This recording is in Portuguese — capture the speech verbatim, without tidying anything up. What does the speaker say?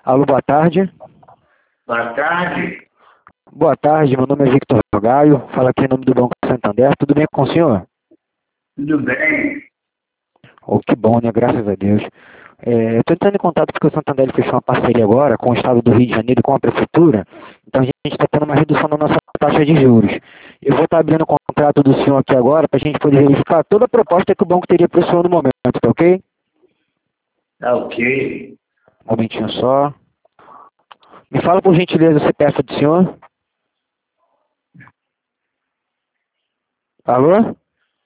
Alô, boa tarde. Boa tarde. Boa tarde, meu nome é Victor Gaio, falo aqui em nome do Banco Santander. Tudo bem com o senhor? Tudo bem? Oh, que bom, né? Graças a Deus. É, eu estou entrando em contato porque o Santander fechou uma parceria agora com o Estado do Rio de Janeiro e com a Prefeitura. Então a gente está tendo uma redução na nossa taxa de juros. Eu vou estar abrindo o contrato do senhor aqui agora para a gente poder verificar toda a proposta que o banco teria para o senhor no momento, tá ok? Tá ok. Um momentinho só. Me fala por gentileza o C P F do senhor. Alô?